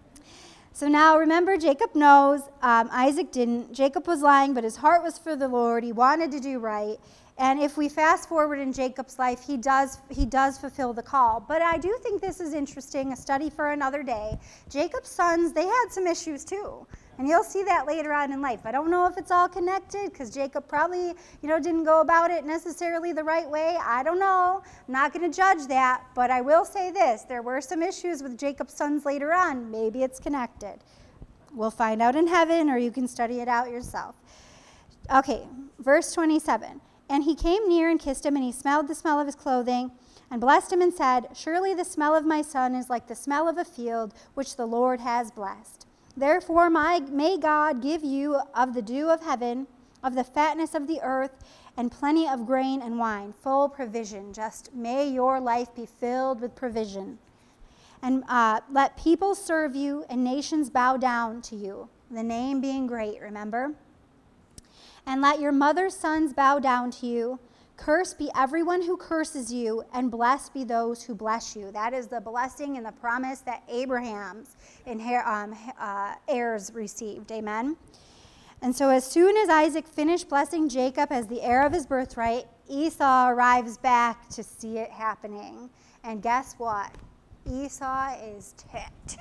So now remember, Jacob knows, um, Isaac didn't. Jacob was lying, but his heart was for the Lord. He wanted to do right. And if we fast forward in Jacob's life, he does he does fulfill the call. But I do think this is interesting, a study for another day. Jacob's sons, they had some issues too. And you'll see that later on in life. I don't know if it's all connected because Jacob probably, you know, didn't go about it necessarily the right way. I don't know. I'm not going to judge that. But I will say this. There were some issues with Jacob's sons later on. Maybe it's connected. We'll find out in heaven, or you can study it out yourself. Okay, verse twenty-seven. And he came near and kissed him, and he smelled the smell of his clothing, and blessed him and said, Surely the smell of my son is like the smell of a field which the Lord has blessed. Therefore my, may God give you of the dew of heaven, of the fatness of the earth, and plenty of grain and wine, full provision. Just may your life be filled with provision. And uh, let people serve you, and nations bow down to you. The name being great, remember? And let your mother's sons bow down to you. Cursed be everyone who curses you, and blessed be those who bless you. That is the blessing and the promise that Abraham's inher- um, uh, heirs received. Amen? And so as soon as Isaac finished blessing Jacob as the heir of his birthright, Esau arrives back to see it happening. And guess what? Esau is ticked.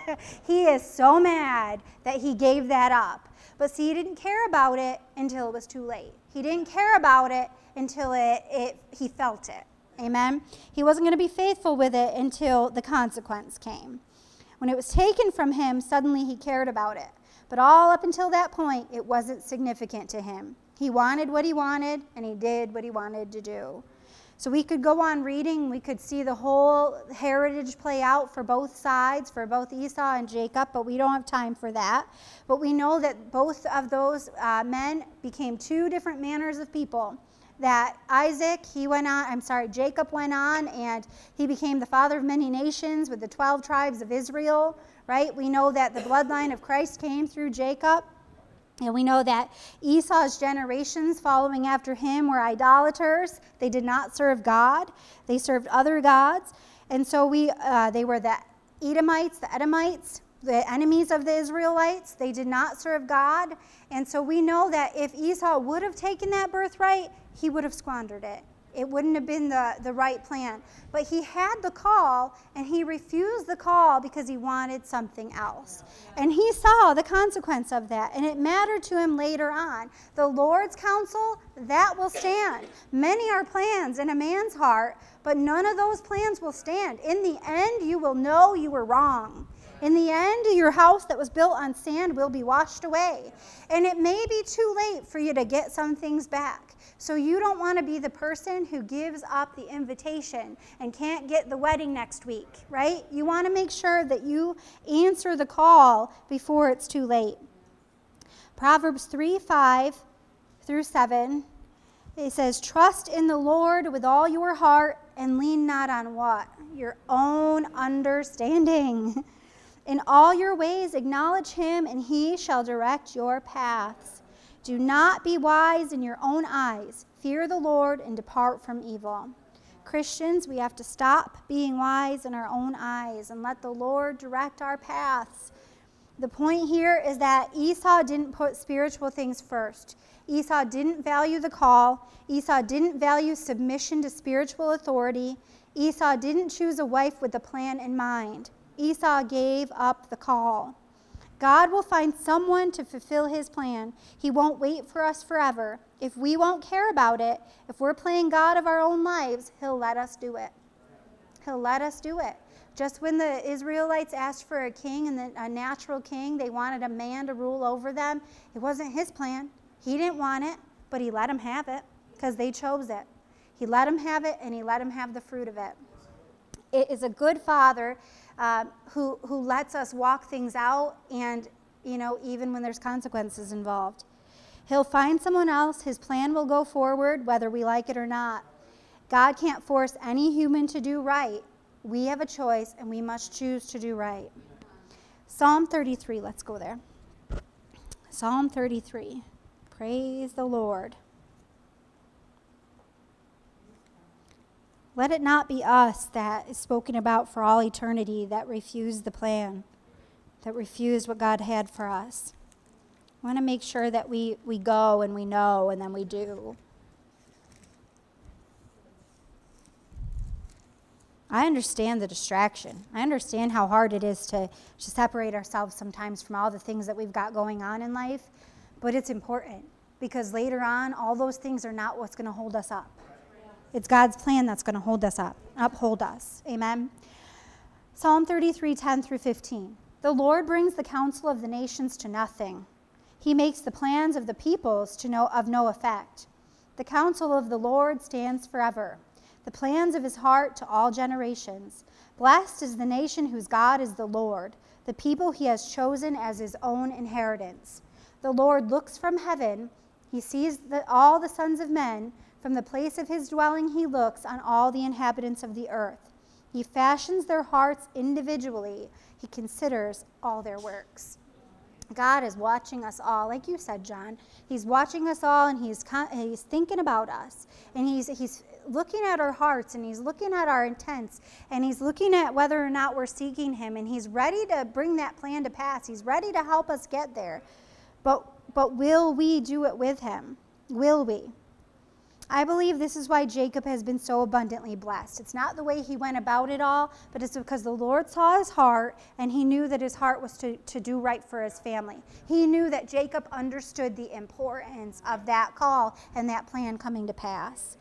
He is so mad that he gave that up. But see, he didn't care about it until it was too late. He didn't care about it until it, it he felt it. Amen? He wasn't going to be faithful with it until the consequence came. When it was taken from him, suddenly he cared about it. But all up until that point, it wasn't significant to him. He wanted what he wanted, and he did what he wanted to do. So we could go on reading. We could see the whole heritage play out for both sides, for both Esau and Jacob, but we don't have time for that. But we know that both of those uh, men became two different manners of people. That Isaac, he went on, I'm sorry, Jacob went on, and he became the father of many nations with the twelve tribes of Israel, right? We know that the bloodline of Christ came through Jacob. And we know that Esau's generations following after him were idolaters. They did not serve God. They served other gods. And so we, uh, they were the Edomites, the Edomites, the enemies of the Israelites. They did not serve God. And so we know that if Esau would have taken that birthright, he would have squandered it. It wouldn't have been the, the right plan. But he had the call, and he refused the call because he wanted something else. And he saw the consequence of that, and it mattered to him later on. The Lord's counsel, that will stand. Many are plans in a man's heart, but none of those plans will stand. In the end, you will know you were wrong. In the end, your house that was built on sand will be washed away. And it may be too late for you to get some things back. So you don't want to be the person who gives up the invitation and can't get the wedding next week, right? You want to make sure that you answer the call before it's too late. Proverbs three, five through seven, it says, Trust in the Lord with all your heart and lean not on what? Your own understanding. In all your ways acknowledge him, and he shall direct your paths. Do not be wise in your own eyes. Fear the Lord and depart from evil. Christians, we have to stop being wise in our own eyes and let the Lord direct our paths. The point here is that Esau didn't put spiritual things first. Esau didn't value the call. Esau didn't value submission to spiritual authority. Esau didn't choose a wife with a plan in mind. Esau gave up the call. God will find someone to fulfill his plan. He won't wait for us forever. If we won't care about it, if we're playing God of our own lives, he'll let us do it. He'll let us do it. Just when the Israelites asked for a king and a natural king, they wanted a man to rule over them. It wasn't his plan. He didn't want it, but he let them have it because they chose it. He let him have it, and he let him have the fruit of it. It is a good father uh, who, who lets us walk things out, and, you know, even when there's consequences involved. He'll find someone else. His plan will go forward, whether we like it or not. God can't force any human to do right. We have a choice, and we must choose to do right. Psalm thirty-three, let's go there. Psalm thirty-three. Praise the Lord. Let it not be us that is spoken about for all eternity that refused the plan, that refused what God had for us. I want to make sure that we, we go and we know and then we do. I understand the distraction. I understand how hard it is to, to separate ourselves sometimes from all the things that we've got going on in life, but it's important because later on, all those things are not what's going to hold us up. It's God's plan that's going to hold us up, uphold us. Amen. Psalm thirty-three, ten through fifteen. The Lord brings the counsel of the nations to nothing. He makes the plans of the peoples to no, of no effect. The counsel of the Lord stands forever, the plans of his heart to all generations. Blessed is the nation whose God is the Lord, the people he has chosen as his own inheritance. The Lord looks from heaven. He sees the, all the sons of men. From the place of his dwelling he looks on all the inhabitants of the earth. He fashions their hearts individually. He considers all their works. God is watching us all, like you said, John. He's watching us all, and he's he's thinking about us, and he's he's looking at our hearts, and he's looking at our intents, and he's looking at whether or not we're seeking him, and he's ready to bring that plan to pass. He's ready to help us get there. But but will we do it with him? Will we? I believe this is why Jacob has been so abundantly blessed. It's not the way he went about it all, but it's because the Lord saw his heart, and he knew that his heart was to, to do right for his family. He knew that Jacob understood the importance of that call and that plan coming to pass.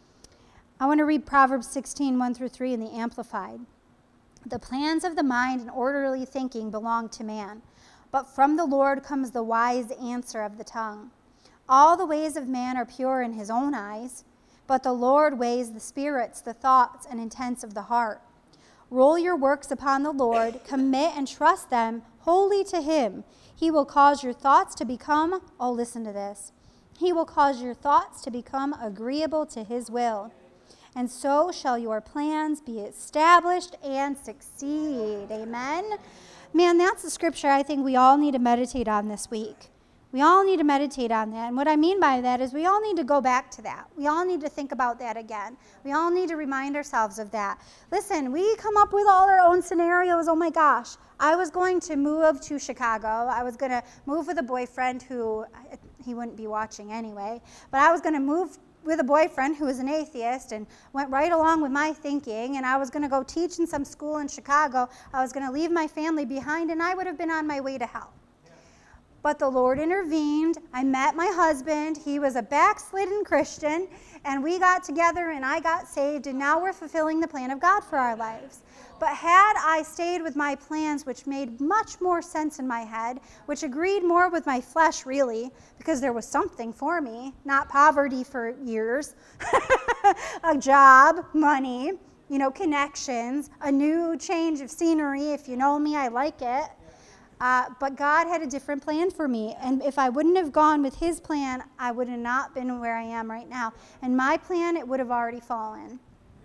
I want to read Proverbs sixteen, one through three in the Amplified. The plans of the mind and orderly thinking belong to man, but from the Lord comes the wise answer of the tongue. All the ways of man are pure in his own eyes, but the Lord weighs the spirits, the thoughts, and intents of the heart. Roll your works upon the Lord, commit and trust them wholly to him. He will cause your thoughts to become, oh, listen to this. He will cause your thoughts to become agreeable to his will. And so shall your plans be established and succeed. Amen. Man, that's the scripture I think we all need to meditate on this week. We all need to meditate on that. And what I mean by that is we all need to go back to that. We all need to think about that again. We all need to remind ourselves of that. Listen, we come up with all our own scenarios. Oh my gosh. I was going to move to Chicago. I was going to move with a boyfriend who, he wouldn't be watching anyway, but I was going to move with a boyfriend who was an atheist and went right along with my thinking, and I was going to go teach in some school in Chicago. I was going to leave my family behind, and I would have been on my way to hell. But the Lord intervened. I met my husband. He was a backslidden Christian, and we got together, and I got saved, and now we're fulfilling the plan of God for our lives. But had I stayed with my plans, which made much more sense in my head, which agreed more with my flesh, really, because there was something for me, not poverty for years, a job, money, you know, connections, a new change of scenery. If you know me, I like it. Uh, but God had a different plan for me. And if I wouldn't have gone with his plan, I would have not been where I am right now. And my plan, it would have already fallen.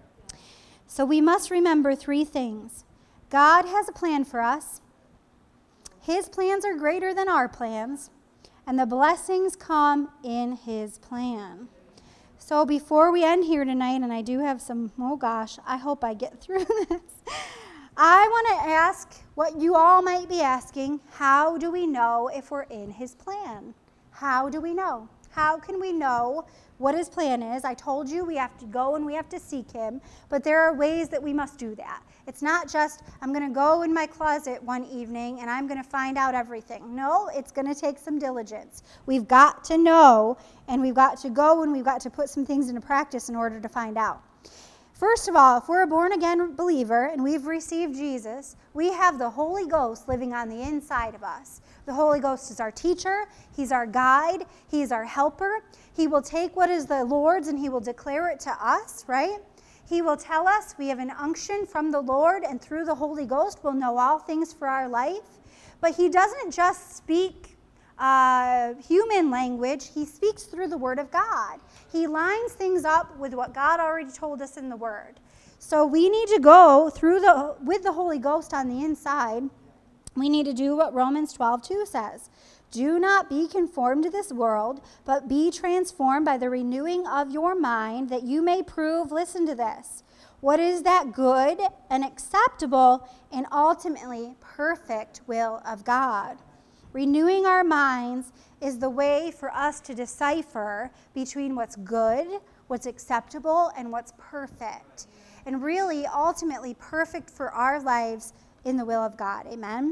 So we must remember three things. God has a plan for us. His plans are greater than our plans. And the blessings come in his plan. So before we end here tonight, and I do have some, oh gosh, I hope I get through this. I want to ask what you all might be asking, how do we know if we're in his plan? How do we know? How can we know what his plan is? I told you we have to go and we have to seek him, but there are ways that we must do that. It's not just, I'm going to go in my closet one evening and I'm going to find out everything. No, it's going to take some diligence. We've got to know, and we've got to go, and we've got to put some things into practice in order to find out. First of all, if we're a born-again believer and we've received Jesus, we have the Holy Ghost living on the inside of us. The Holy Ghost is our teacher. He's our guide. He's our helper. He will take what is the Lord's and he will declare it to us, right? He will tell us we have an unction from the Lord, and through the Holy Ghost we'll know all things for our life. But he doesn't just speak uh, human language. He speaks through the Word of God. He lines things up with what God already told us in the Word. So we need to go through the with the Holy Ghost on the inside. We need to do what Romans twelve two says. Do not be conformed to this world, but be transformed by the renewing of your mind, that you may prove, listen to this, what is that good and acceptable and ultimately perfect will of God. Renewing our minds is the way for us to decipher between what's good, what's acceptable, and what's perfect. And really, ultimately, perfect for our lives in the will of God. Amen?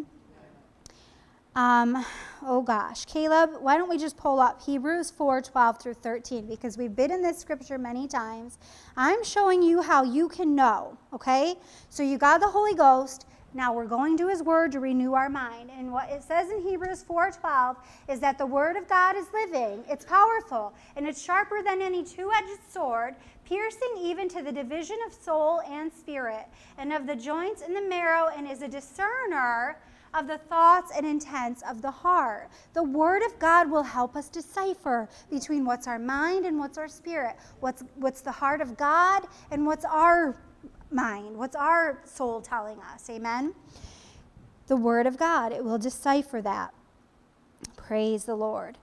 Um, oh gosh, Caleb, why don't we just pull up Hebrews four twelve through thirteen, because we've been in this scripture many times. I'm showing you how you can know, okay? So you got the Holy Ghost. Now we're going to his word to renew our mind. And what it says in Hebrews four twelve is that the word of God is living, it's powerful, and it's sharper than any two-edged sword, piercing even to the division of soul and spirit, and of the joints and the marrow, and is a discerner of the thoughts and intents of the heart. The Word of God will help us decipher between what's our mind and what's our spirit, what's what's the heart of God and what's our mind, what's our soul telling us. Amen? The Word of God, it will decipher that. Praise the Lord.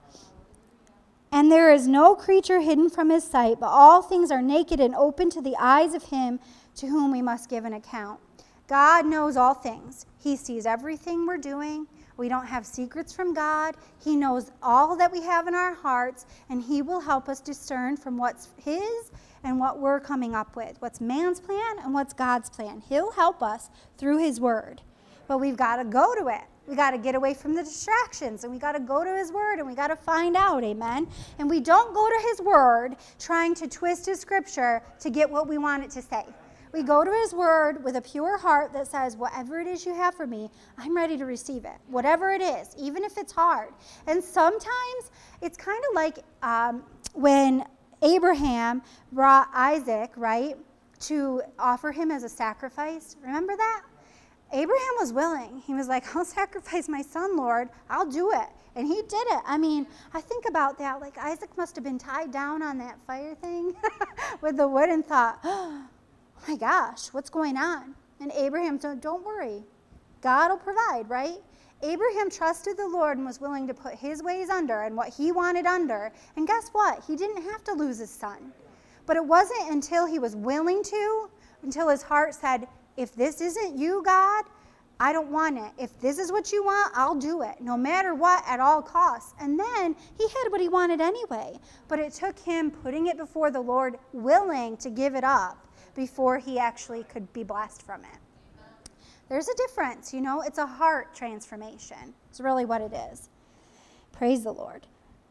And there is no creature hidden from his sight, but all things are naked and open to the eyes of him to whom we must give an account. God knows all things. He sees everything we're doing. We don't have secrets from God. He knows all that we have in our hearts, and he will help us discern from what's his and what we're coming up with, what's man's plan and what's God's plan. He'll help us through his word, but we've got to go to it. We got to get away from the distractions, and we got to go to his word, and we got to find out, amen? And we don't go to his word trying to twist his scripture to get what we want it to say. We go to his word with a pure heart that says, whatever it is you have for me, I'm ready to receive it. Whatever it is, even if it's hard. And sometimes it's kind of like um, when Abraham brought Isaac, right, to offer him as a sacrifice. Remember that? Abraham was willing. He was like, I'll sacrifice my son, Lord. I'll do it. And he did it. I mean, I think about that. Like, Isaac must have been tied down on that fire thing with the wood and thought, oh my gosh, what's going on? And Abraham said, don't worry. God will provide, right? Abraham trusted the Lord and was willing to put his ways under and what he wanted under. And guess what? He didn't have to lose his son. But it wasn't until he was willing to, until his heart said, if this isn't you, God, I don't want it. If this is what you want, I'll do it, no matter what, at all costs. And then he had what he wanted anyway. But it took him putting it before the Lord, willing to give it up before he actually could be blessed from it. There's a difference, you know. It's a heart transformation. It's really what it is. Praise the Lord.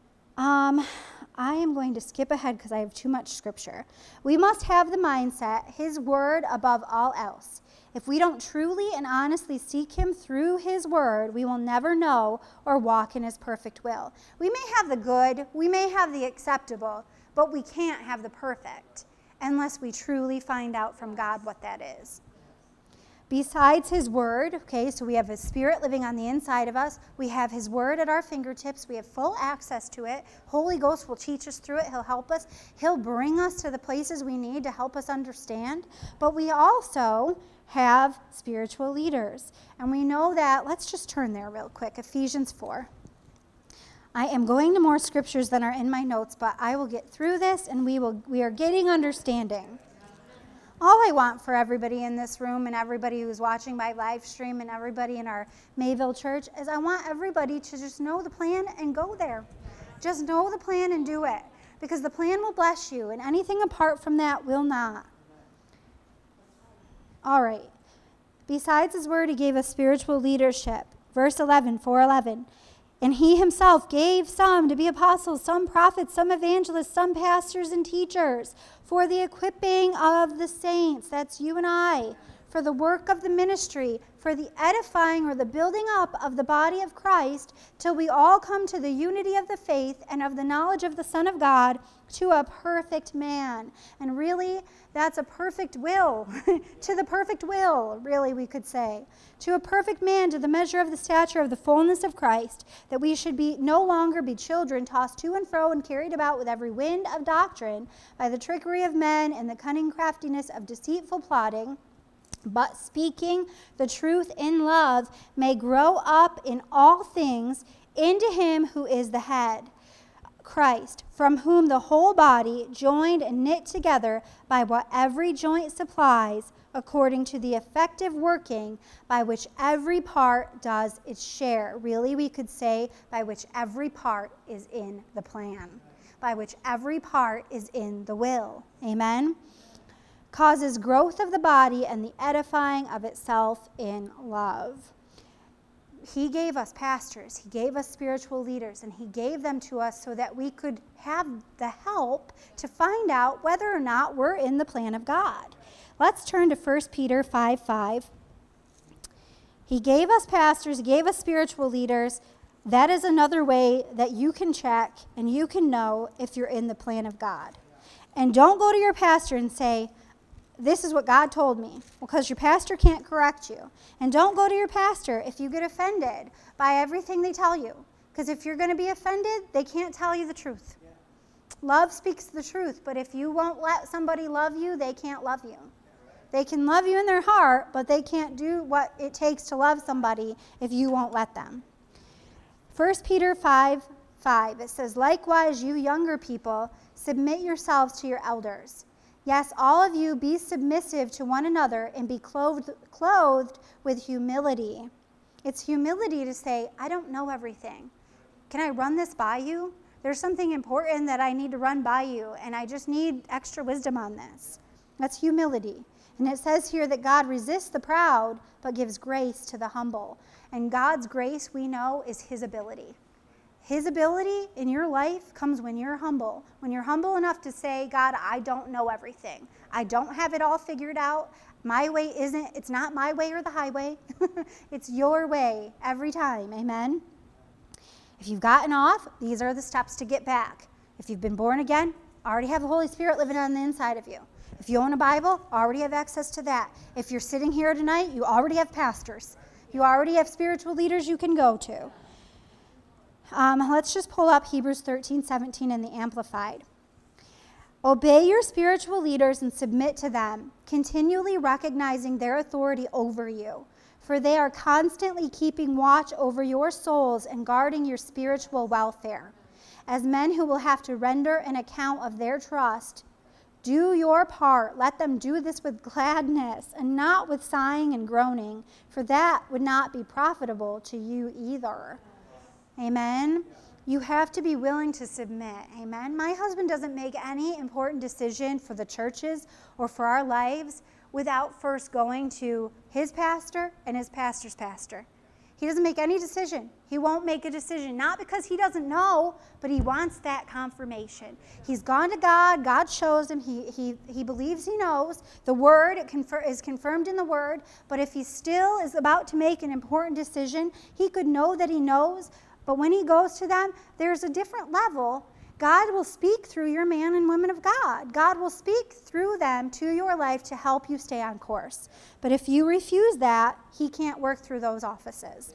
Um, I am going to skip ahead because I have too much scripture. We must have the mindset, his word above all else. If we don't truly and honestly seek him through his word, we will never know or walk in his perfect will. We may have the good, we may have the acceptable, but we can't have the perfect unless we truly find out from God what that is. Besides his word, okay, so we have his spirit living on the inside of us. We have his word at our fingertips. We have full access to it. Holy Ghost will teach us through it. He'll help us. He'll bring us to the places we need to help us understand. But we also have spiritual leaders. And we know that, let's just turn there real quick, Ephesians four. I am going to more scriptures than are in my notes, but I will get through this, and we will. We are getting understanding. All I want for everybody in this room and everybody who's watching by live stream and everybody in our Mayville church is I want everybody to just know the plan and go there. Just know the plan and do it, because the plan will bless you, and anything apart from that will not. All right. Besides his word, he gave us spiritual leadership. Verse eleven, four eleven. And he himself gave some to be apostles, some prophets, some evangelists, some pastors and teachers for the equipping of the saints. That's you and I. For the work of the ministry, for the edifying or the building up of the body of Christ, till we all come to the unity of the faith and of the knowledge of the Son of God, to a perfect man. And really, that's a perfect will. To the perfect will, really, we could say. To a perfect man, to the measure of the stature of the fullness of Christ, that we should be no longer be children, tossed to and fro and carried about with every wind of doctrine, by the trickery of men and the cunning craftiness of deceitful plotting, but speaking the truth in love, may grow up in all things into him who is the head, Christ, from whom the whole body, joined and knit together by what every joint supplies, according to the effective working by which every part does its share. Really, we could say by which every part is in the plan, by which every part is in the will. Amen? Causes growth of the body and the edifying of itself in love. He gave us pastors, he gave us spiritual leaders, and he gave them to us so that we could have the help to find out whether or not we're in the plan of God. Let's turn to First Peter five five. He gave us pastors, he gave us spiritual leaders. That is another way that you can check and you can know if you're in the plan of God. And don't go to your pastor and say, this is what God told me, because your pastor can't correct you. And don't go to your pastor if you get offended by everything they tell you, because if you're going to be offended, they can't tell you the truth. Yeah. Love speaks the truth, but if you won't let somebody love you, they can't love you. They can love you in their heart, but they can't do what it takes to love somebody if you won't let them. First Peter five five, it says, likewise, you younger people, submit yourselves to your elders. Yes, all of you be submissive to one another and be clothed, clothed with humility. It's humility to say, I don't know everything. Can I run this by you? There's something important that I need to run by you, and I just need extra wisdom on this. That's humility. And it says here that God resists the proud, but gives grace to the humble. And God's grace, we know, is his ability. His ability in your life comes when you're humble. When you're humble enough to say, God, I don't know everything. I don't have it all figured out. My way isn't, it's not my way or the highway. It's your way every time. Amen? If you've gotten off, these are the steps to get back. If you've been born again, already have the Holy Spirit living on the inside of you. If you own a Bible, already have access to that. If you're sitting here tonight, you already have pastors. You already have spiritual leaders you can go to. Um, let's just pull up Hebrews thirteen seventeen in the Amplified. Obey your spiritual leaders and submit to them, continually recognizing their authority over you, for they are constantly keeping watch over your souls and guarding your spiritual welfare. As men who will have to render an account of their trust, do your part. Let them do this with gladness and not with sighing and groaning, for that would not be profitable to you either. Amen. You have to be willing to submit. Amen. My husband doesn't make any important decision for the churches or for our lives without first going to his pastor and his pastor's pastor. He doesn't make any decision. He won't make a decision, not because he doesn't know, but he wants that confirmation. He's gone to God. God shows him. He he he believes he knows. The word it confer- is confirmed in the word, but if he still is about to make an important decision, he could know that he knows. But when he goes to them, there's a different level. God will speak through your man and women of God. God will speak through them to your life to help you stay on course. But if you refuse that, he can't work through those offices.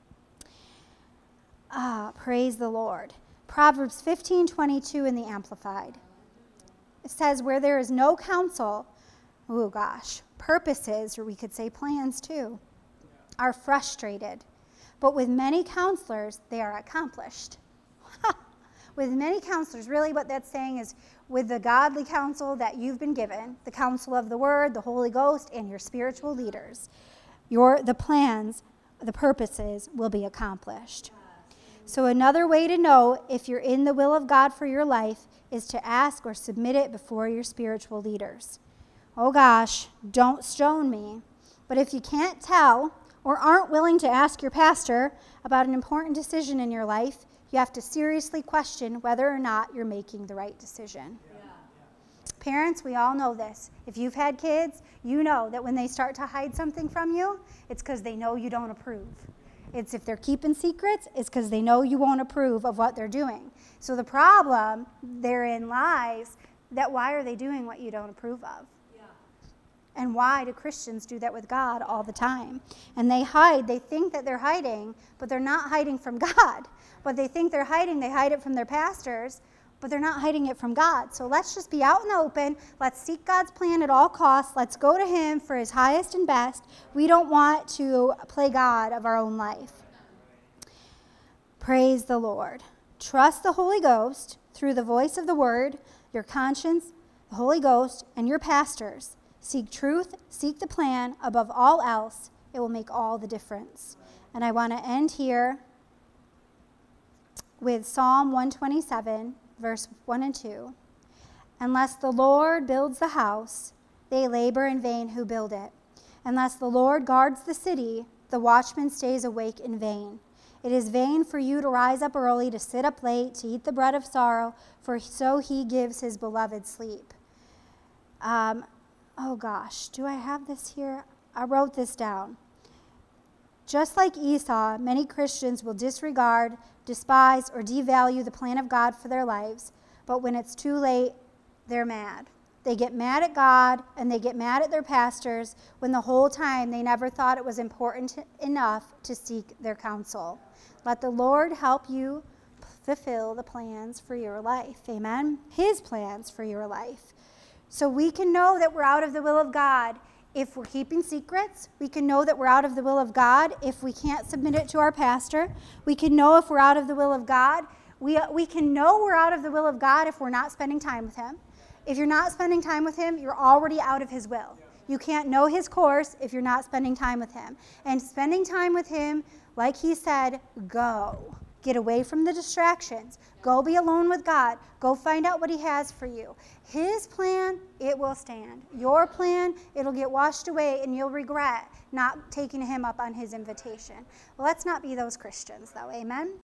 Ah, praise the Lord. Proverbs fifteen twenty-two in the Amplified. It says, where there is no counsel, oh gosh, purposes, or we could say plans too, are frustrated. But with many counselors, they are accomplished. With many counselors, really what that's saying is with the godly counsel that you've been given, the counsel of the Word, the Holy Ghost, and your spiritual leaders, your the plans, the purposes will be accomplished. So another way to know if you're in the will of God for your life is to ask or submit it before your spiritual leaders. Oh gosh, don't stone me. But if you can't tell, or aren't willing to ask your pastor about an important decision in your life, you have to seriously question whether or not you're making the right decision. Yeah. Parents, we all know this. If you've had kids, you know that when they start to hide something from you, it's because they know you don't approve. It's if they're keeping secrets, it's because they know you won't approve of what they're doing. So the problem therein lies that why are they doing what you don't approve of? And why do Christians do that with God all the time? And they hide. They think that they're hiding, but they're not hiding from God. But they think they're hiding. They hide it from their pastors, but they're not hiding it from God. So let's just be out in the open. Let's seek God's plan at all costs. Let's go to him for his highest and best. We don't want to play God of our own life. Praise the Lord. Trust the Holy Ghost through the voice of the word, your conscience, the Holy Ghost, and your pastors. Seek truth, seek the plan. Above all else, it will make all the difference. And I want to end here with Psalm one twenty-seven, verse one and two. Unless the Lord builds the house, they labor in vain who build it. Unless the Lord guards the city, the watchman stays awake in vain. It is vain for you to rise up early, to sit up late, to eat the bread of sorrow, for so he gives his beloved sleep. Um, Oh gosh, do I have this here? I wrote this down. Just like Esau, many Christians will disregard, despise, or devalue the plan of God for their lives, but when it's too late, they're mad. They get mad at God, and they get mad at their pastors when the whole time they never thought it was important enough to seek their counsel. Let the Lord help you fulfill the plans for your life. Amen? His plans for your life. So we can know that we're out of the will of God if we're keeping secrets. We can know that we're out of the will of God if we can't submit it to our pastor. We can know if we're out of the will of God. We, we can know we're out of the will of God if we're not spending time with him. If you're not spending time with him, you're already out of his will. You can't know his course if you're not spending time with him. And spending time with him, like he said, go. Get away from the distractions. Go be alone with God. Go find out what he has for you. His plan, it will stand. Your plan, it'll get washed away and you'll regret not taking him up on his invitation. Well, let's not be those Christians, though. Amen?